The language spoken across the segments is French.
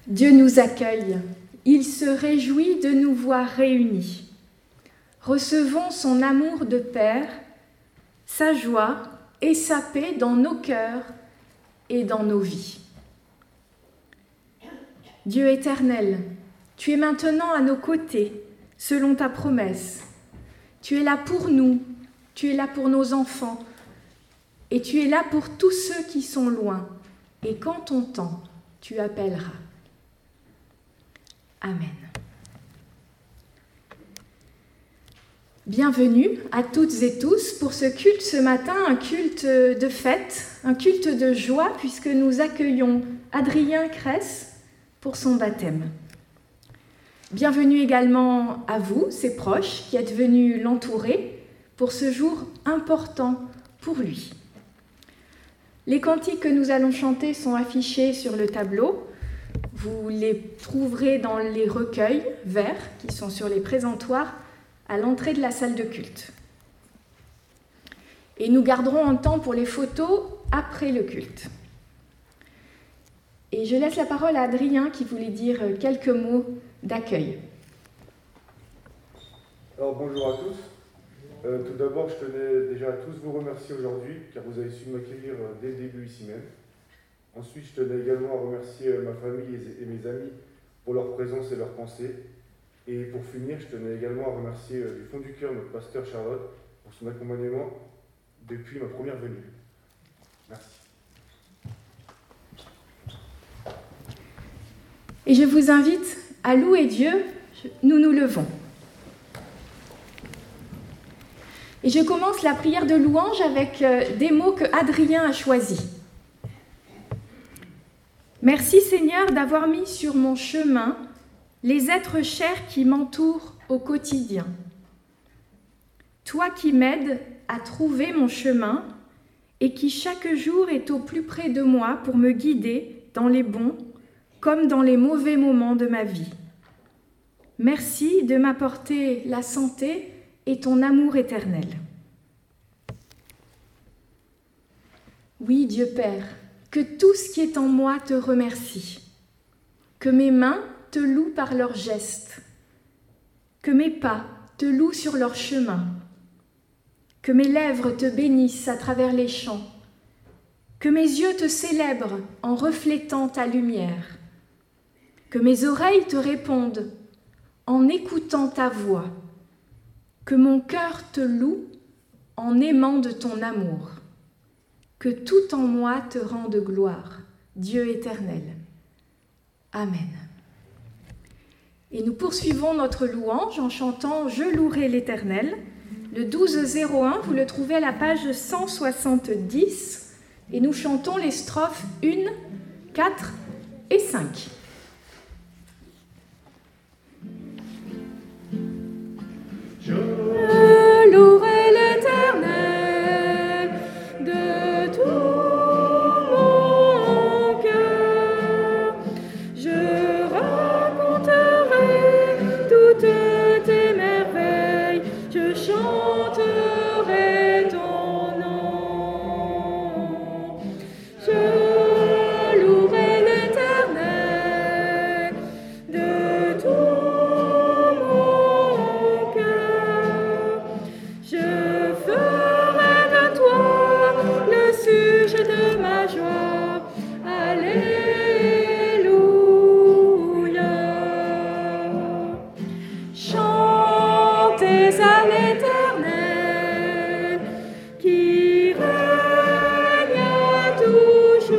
Dieu nous accueille, il se réjouit de nous voir réunis. Recevons son amour de Père, sa joie et sa paix dans nos cœurs et dans nos vies. Dieu éternel, tu es maintenant à nos côtés, selon ta promesse. Tu es là pour nous, tu es là pour nos enfants, et tu es là pour tous ceux qui sont loin. Et quand ton temps, tu appelleras. Amen. Bienvenue à toutes et tous pour ce culte ce matin, un culte de fête, un culte de joie, puisque nous accueillons Adrien Cress pour son baptême. Bienvenue également à vous, ses proches, qui êtes venus l'entourer pour ce jour important pour lui. Les cantiques que nous allons chanter sont affichés sur le tableau. Vous les trouverez dans les recueils verts qui sont sur les présentoirs à l'entrée de la salle de culte. Et nous garderons un temps pour les photos après le culte. Et je laisse la parole à Adrien qui voulait dire quelques mots d'accueil. Alors bonjour à tous. Tout d'abord, je tenais déjà à tous vous remercier aujourd'hui car vous avez su m'accueillir dès le début ici même. Ensuite, je tenais également à remercier ma famille et mes amis pour leur présence et leurs pensées. Et pour finir, je tenais également à remercier du fond du cœur notre pasteur Charlotte pour son accompagnement depuis ma première venue. Merci. Et je vous invite à louer Dieu, nous nous levons. Et je commence la prière de louange avec des mots que Adrien a choisis. Merci Seigneur d'avoir mis sur mon chemin les êtres chers qui m'entourent au quotidien. Toi qui m'aides à trouver mon chemin et qui chaque jour est au plus près de moi pour me guider dans les bons comme dans les mauvais moments de ma vie. Merci de m'apporter la santé et ton amour éternel. Oui, Dieu Père, que tout ce qui est en moi te remercie, que mes mains te louent par leurs gestes, que mes pas te louent sur leur chemin, que mes lèvres te bénissent à travers les chants, que mes yeux te célèbrent en reflétant ta lumière, que mes oreilles te répondent en écoutant ta voix, que mon cœur te loue en aimant de ton amour, que tout en moi te rende gloire, Dieu éternel. Amen. Et nous poursuivons notre louange en chantant « Je louerai l'Éternel ». Le 1201, vous le trouvez à la page 170, et nous chantons les strophes 1, 4 et 5. Je louerai l'Éternel de tout mon cœur. Je raconterai toutes tes merveilles. Je chanterai ton nom. Je louerai l'Éternel de tout mon cœur. Je ferai de toi le sujet de ma joie. Alléluia. Chantez à l'Éternel qui règne toujours.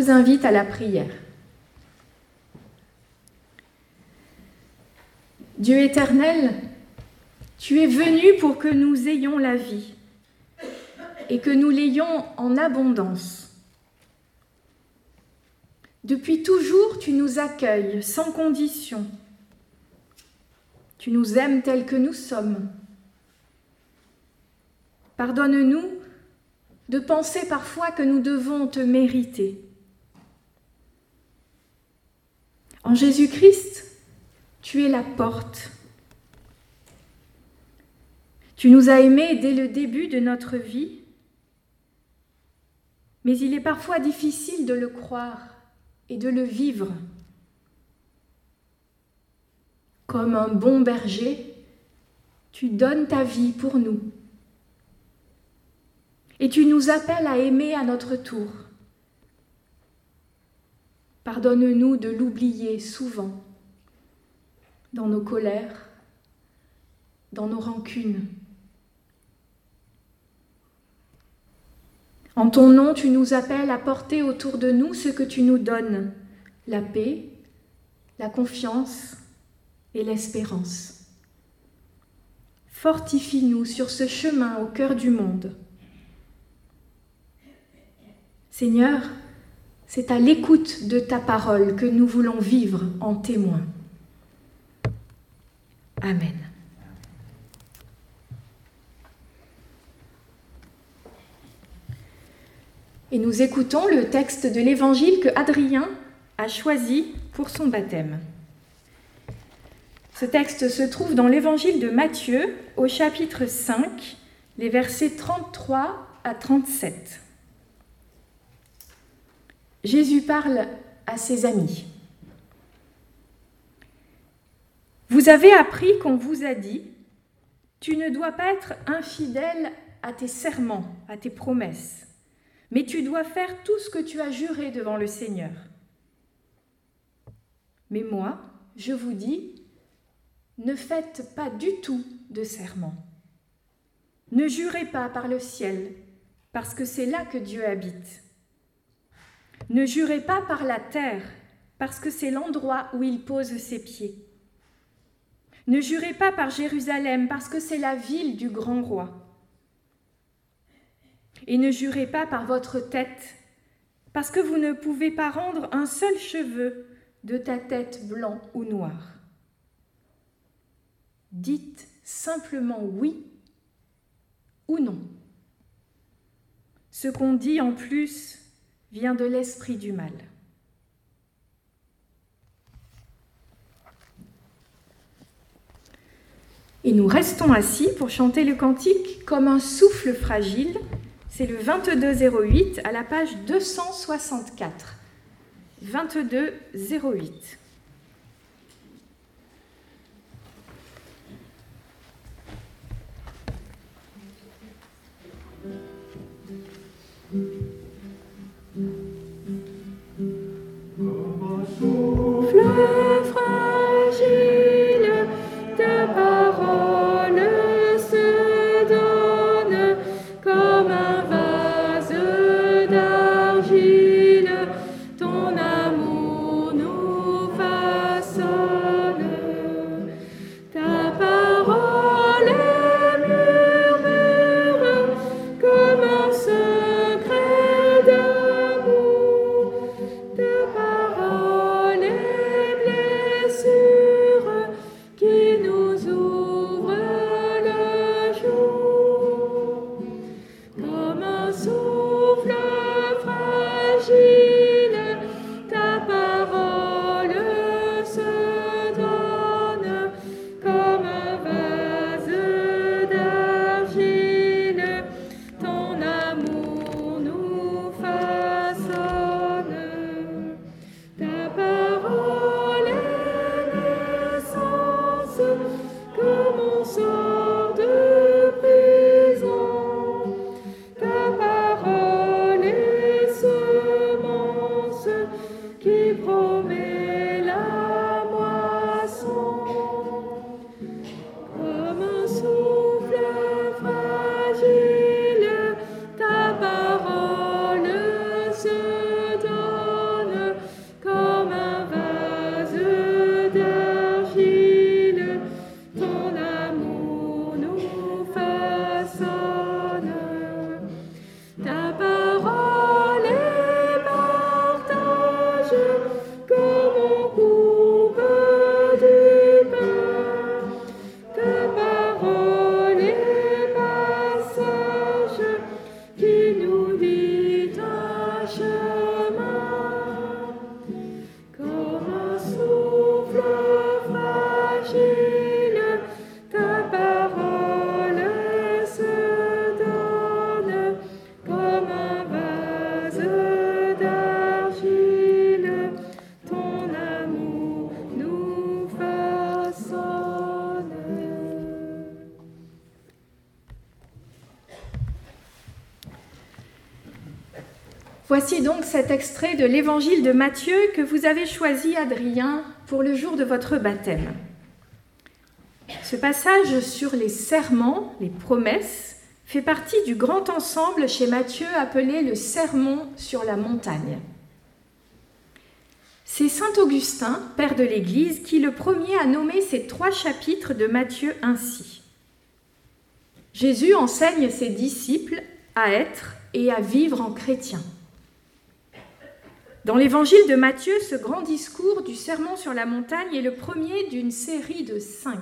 vous invite à la prière. Dieu éternel, tu es venu pour que nous ayons la vie et que nous l'ayons en abondance. Depuis toujours, tu nous accueilles sans condition. Tu nous aimes tels que nous sommes. Pardonne-nous de penser parfois que nous devons te mériter. En Jésus-Christ, tu es la porte. Tu nous as aimés dès le début de notre vie, mais il est parfois difficile de le croire et de le vivre. Comme un bon berger, tu donnes ta vie pour nous. Et tu nous appelles à aimer à notre tour. Pardonne-nous de l'oublier souvent, dans nos colères, dans nos rancunes. En ton nom, tu nous appelles à porter autour de nous ce que tu nous donnes, la paix, la confiance et l'espérance. Fortifie-nous sur ce chemin au cœur du monde. Seigneur, c'est à l'écoute de ta parole que nous voulons vivre en témoin. Amen. Et nous écoutons le texte de l'Évangile que Adrien a choisi pour son baptême. Ce texte se trouve dans l'Évangile de Matthieu, au chapitre 5, les versets 33 à 37. Jésus parle à ses amis. Vous avez appris qu'on vous a dit, tu ne dois pas être infidèle à tes serments, à tes promesses, mais tu dois faire tout ce que tu as juré devant le Seigneur. Mais moi, je vous dis, ne faites pas du tout de serment. Ne jurez pas par le ciel, parce que c'est là que Dieu habite. Ne jurez pas par la terre, parce que c'est l'endroit où il pose ses pieds. Ne jurez pas par Jérusalem, parce que c'est la ville du grand roi. Et ne jurez pas par votre tête, parce que vous ne pouvez pas rendre un seul cheveu de ta tête blanc ou noir. Dites simplement oui ou non. Ce qu'on dit en plus vient de l'esprit du mal. Et nous restons assis pour chanter le cantique comme un souffle fragile. C'est le 2208 à la page 264. 2208. Souffle fragile, ta parole se donne comme un vase d'argile, ton amour nous façonne. Ta parole murmure comme un secret d'amour. Ta parole est Voici donc cet extrait de l'Évangile de Matthieu que vous avez choisi, Adrien, pour le jour de votre baptême. Ce passage sur les serments, les promesses, fait partie du grand ensemble chez Matthieu appelé le Sermon sur la montagne. C'est saint Augustin, père de l'Église, qui le premier a nommé ces 3 chapitres de Matthieu ainsi. Jésus enseigne ses disciples à être et à vivre en chrétien. Dans l'Évangile de Matthieu, ce grand discours du Sermon sur la montagne est le premier d'une série de 5.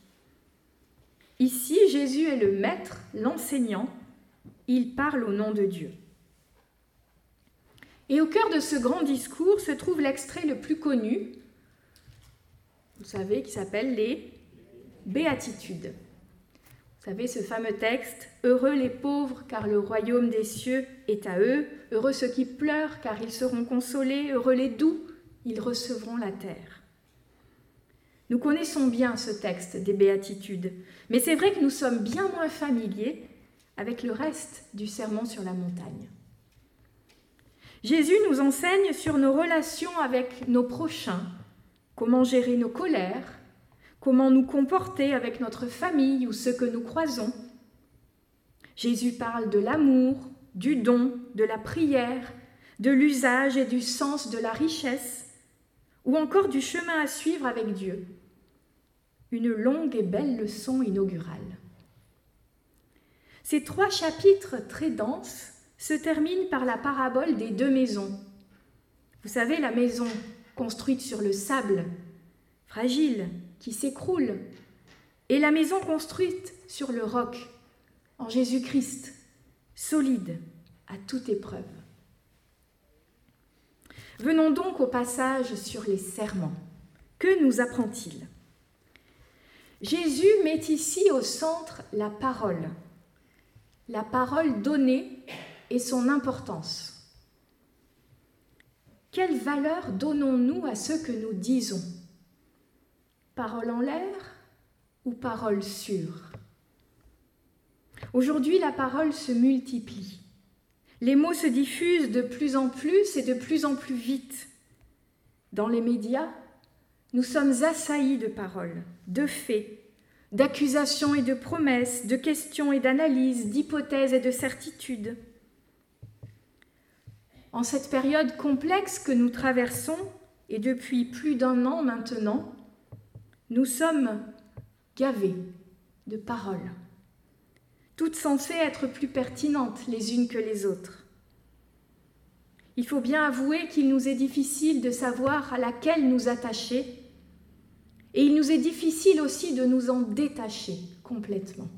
Ici, Jésus est le maître, l'enseignant. Il parle au nom de Dieu. Et au cœur de ce grand discours se trouve l'extrait le plus connu, vous savez, qui s'appelle les Béatitudes. Vous savez, ce fameux texte « Heureux les pauvres, car le royaume des cieux est à eux. Heureux ceux qui pleurent, car ils seront consolés. Heureux les doux, ils recevront la terre. » Nous connaissons bien ce texte des Béatitudes, mais c'est vrai que nous sommes bien moins familiers avec le reste du Sermon sur la montagne. Jésus nous enseigne sur nos relations avec nos prochains, comment gérer nos colères, comment nous comporter avec notre famille ou ceux que nous croisons. Jésus parle de l'amour, du don, de la prière, de l'usage et du sens de la richesse, ou encore du chemin à suivre avec Dieu. Une longue et belle leçon inaugurale. Ces 3 chapitres très denses se terminent par la parabole des 2 maisons. Vous savez, la maison construite sur le sable, fragile, qui s'écroule, et la maison construite sur le roc, en Jésus-Christ, solide à toute épreuve. Venons donc au passage sur les serments. Que nous apprend-il ? Jésus met ici au centre la parole donnée et son importance. Quelle valeur donnons-nous à ce que nous disons ? Parole en l'air ou parole sûre ? Aujourd'hui, la parole se multiplie. Les mots se diffusent de plus en plus et de plus en plus vite. Dans les médias, nous sommes assaillis de paroles, de faits, d'accusations et de promesses, de questions et d'analyses, d'hypothèses et de certitudes. En cette période complexe que nous traversons, et depuis plus d'1 an maintenant, nous sommes gavés de paroles, toutes censées être plus pertinentes les unes que les autres. Il faut bien avouer qu'il nous est difficile de savoir à laquelle nous attacher, et il nous est difficile aussi de nous en détacher complètement.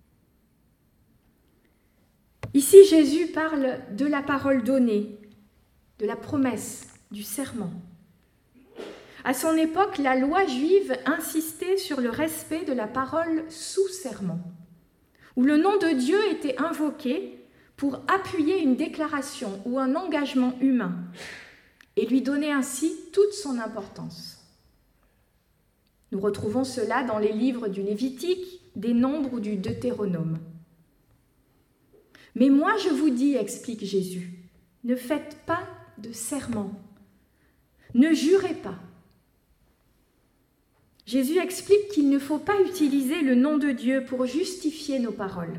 Ici, Jésus parle de la parole donnée, de la promesse, du serment. À son époque, la loi juive insistait sur le respect de la parole sous serment, où le nom de Dieu était invoqué pour appuyer une déclaration ou un engagement humain et lui donner ainsi toute son importance. Nous retrouvons cela dans les livres du Lévitique, des Nombres ou du Deutéronome. Mais moi je vous dis, explique Jésus, ne faites pas de serment, ne jurez pas. Jésus explique qu'il ne faut pas utiliser le nom de Dieu pour justifier nos paroles.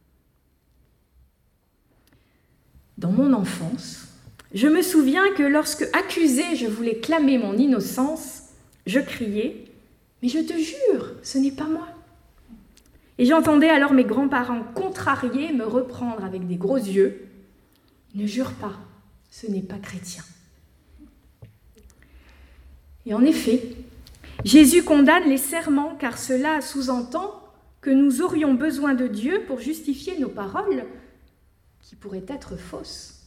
Dans mon enfance, je me souviens que lorsque, accusé, je voulais clamer mon innocence, je criais « Mais je te jure, ce n'est pas moi !» Et j'entendais alors mes grands-parents contrariés me reprendre avec des gros yeux « Ne jure pas, ce n'est pas chrétien. » Et en effet, Jésus condamne les serments car cela sous-entend que nous aurions besoin de Dieu pour justifier nos paroles qui pourraient être fausses.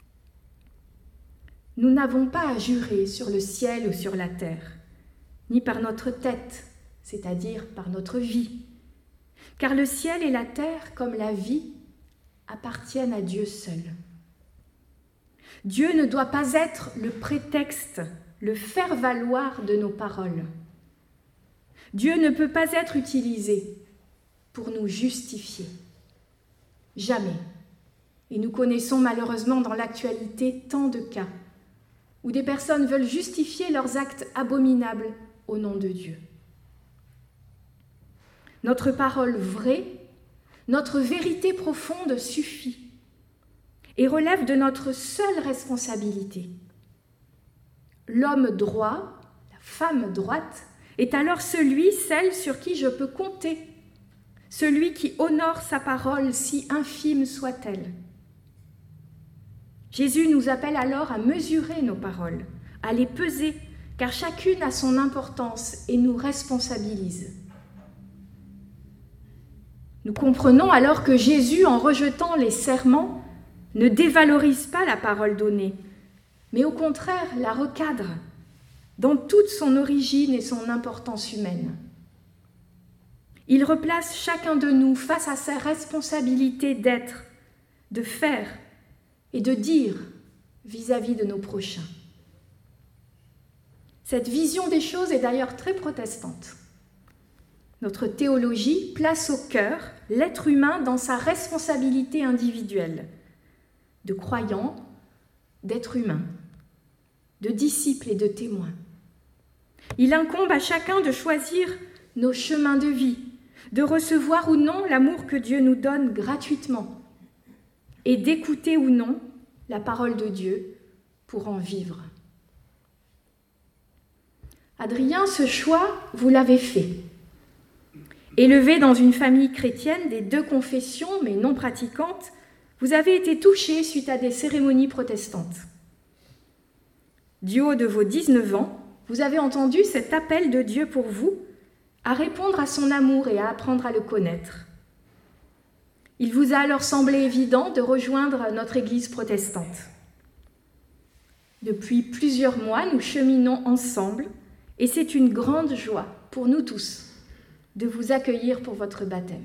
Nous n'avons pas à jurer sur le ciel ou sur la terre, ni par notre tête, c'est-à-dire par notre vie, car le ciel et la terre, comme la vie, appartiennent à Dieu seul. Dieu ne doit pas être le prétexte, le faire-valoir de nos paroles. Dieu ne peut pas être utilisé pour nous justifier. Jamais. Et nous connaissons malheureusement dans l'actualité tant de cas où des personnes veulent justifier leurs actes abominables au nom de Dieu. Notre parole vraie, notre vérité profonde suffit et relève de notre seule responsabilité. L'homme droit, la femme droite, est alors celui, celle sur qui je peux compter, celui qui honore sa parole, si infime soit-elle. Jésus nous appelle alors à mesurer nos paroles, à les peser, car chacune a son importance et nous responsabilise. Nous comprenons alors que Jésus, en rejetant les serments, ne dévalorise pas la parole donnée, mais au contraire la recadre dans toute son origine et son importance humaine. Il replace chacun de nous face à sa responsabilité d'être, de faire et de dire vis-à-vis de nos prochains. Cette vision des choses est d'ailleurs très protestante. Notre théologie place au cœur l'être humain dans sa responsabilité individuelle, de croyant, d'être humain, de disciple et de témoin. Il incombe à chacun de choisir nos chemins de vie, de recevoir ou non l'amour que Dieu nous donne gratuitement et d'écouter ou non la parole de Dieu pour en vivre. Adrien, ce choix, vous l'avez fait. Élevé dans une famille chrétienne des deux confessions, mais non pratiquante, vous avez été touché suite à des cérémonies protestantes. Du haut de vos 19 ans, vous avez entendu cet appel de Dieu pour vous à répondre à son amour et à apprendre à le connaître. Il vous a alors semblé évident de rejoindre notre Église protestante. Depuis plusieurs mois, nous cheminons ensemble et c'est une grande joie pour nous tous de vous accueillir pour votre baptême.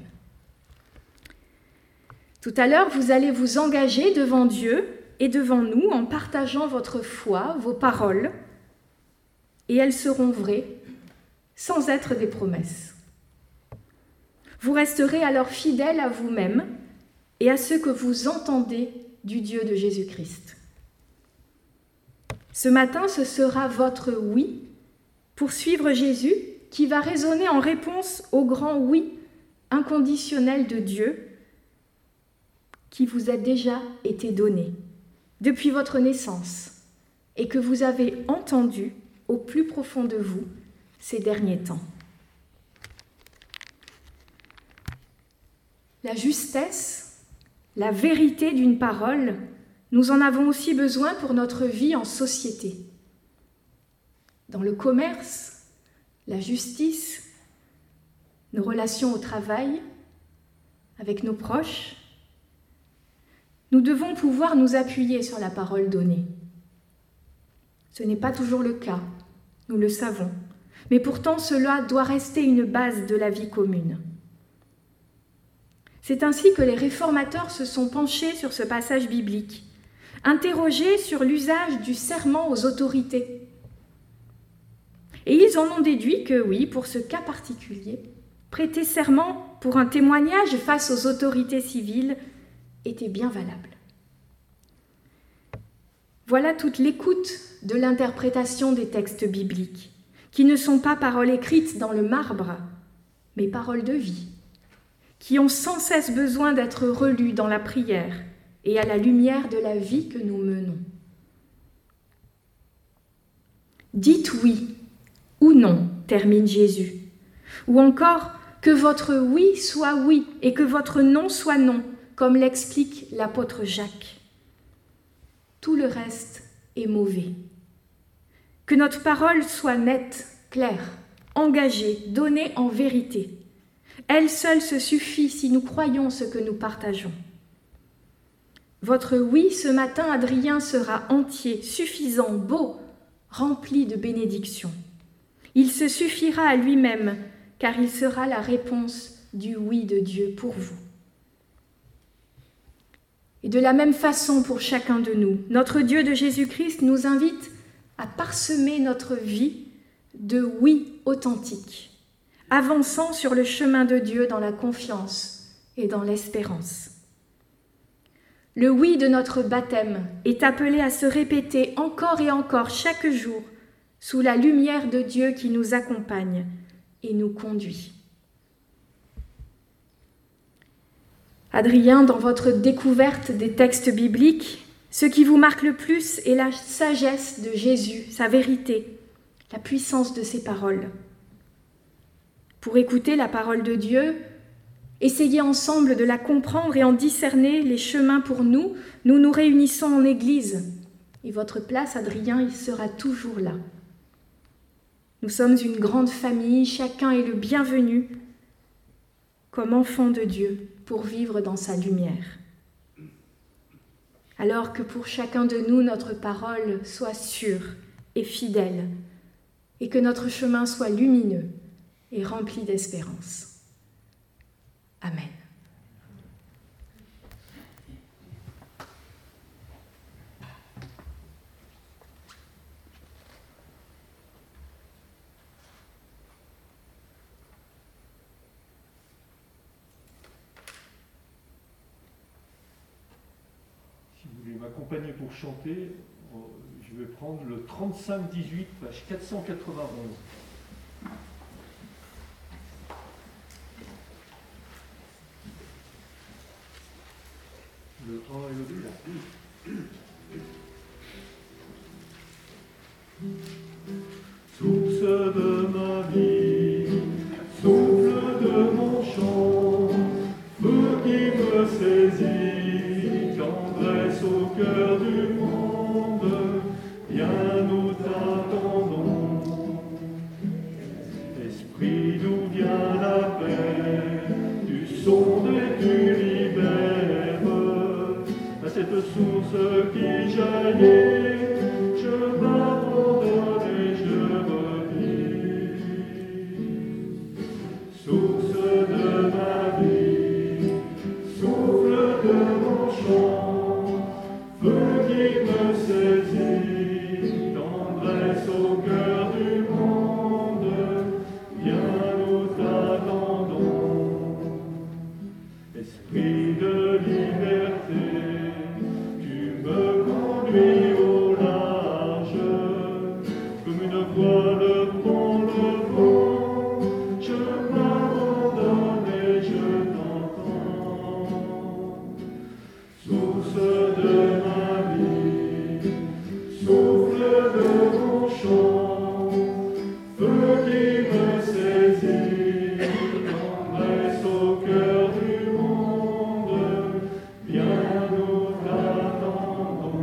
Tout à l'heure, vous allez vous engager devant Dieu et devant nous en partageant votre foi, vos paroles, et elles seront vraies, sans être des promesses. Vous resterez alors fidèles à vous-même et à ce que vous entendez du Dieu de Jésus-Christ. Ce matin, ce sera votre oui pour suivre Jésus qui va résonner en réponse au grand oui inconditionnel de Dieu qui vous a déjà été donné depuis votre naissance et que vous avez entendu au plus profond de vous ces derniers temps. La justesse, la vérité d'une parole, nous en avons aussi besoin pour notre vie en société. Dans le commerce, la justice, nos relations au travail, avec nos proches, nous devons pouvoir nous appuyer sur la parole donnée. Ce n'est pas toujours le cas, nous le savons, mais pourtant cela doit rester une base de la vie commune. C'est ainsi que les réformateurs se sont penchés sur ce passage biblique, interrogés sur l'usage du serment aux autorités. Et ils en ont déduit que oui, pour ce cas particulier, prêter serment pour un témoignage face aux autorités civiles était bien valable. Voilà toute l'écoute de l'interprétation des textes bibliques, qui ne sont pas paroles écrites dans le marbre, mais paroles de vie, qui ont sans cesse besoin d'être relues dans la prière et à la lumière de la vie que nous menons. Dites oui ou non, termine Jésus, ou encore que votre oui soit oui et que votre non soit non, comme l'explique l'apôtre Jacques. Tout le reste est mauvais. Que notre parole soit nette, claire, engagée, donnée en vérité. Elle seule se suffit si nous croyons ce que nous partageons. Votre oui ce matin, Adrien, sera entier, suffisant, beau, rempli de bénédictions. Il se suffira à lui-même, car il sera la réponse du oui de Dieu pour vous. Et de la même façon pour chacun de nous, notre Dieu de Jésus-Christ nous invite à parsemer notre vie de oui authentique, avançant sur le chemin de Dieu dans la confiance et dans l'espérance. Le oui de notre baptême est appelé à se répéter encore et encore chaque jour sous la lumière de Dieu qui nous accompagne et nous conduit. Adrien, dans votre découverte des textes bibliques, ce qui vous marque le plus est la sagesse de Jésus, sa vérité, la puissance de ses paroles. Pour écouter la parole de Dieu, essayez ensemble de la comprendre et en discerner les chemins pour nous. Nous nous réunissons en Église et votre place, Adrien, il sera toujours là. Nous sommes une grande famille, chacun est le bienvenu comme enfant de Dieu pour vivre dans sa lumière. Alors que pour chacun de nous, notre parole soit sûre et fidèle et que notre chemin soit lumineux et rempli d'espérance. Amen. Si vous voulez m'accompagner pour chanter, je vais prendre le 35-18, page 491. Le 1 et le 2. Source de ma vie, souffle de mon chant, feu qui me saisit, tendresse au cœur du monde, bien nous t'attendons. Esprit d'où vient la paix, tu sondes et tu libères. Cette source qui jaillit, je m'abandonne et je revis. Source de ma vie, souffle de mon chant, feu qui me saisit, tendresse au cœur du monde, bien nous t'attendons. Esprit de liberté, me conduit au large, comme une voile prend le vent, je m'abandonne et je t'entends. Source de ma vie, souffle de mon chant, feu qui me saisit, tendresse au cœur du monde, bien nous t'attendons.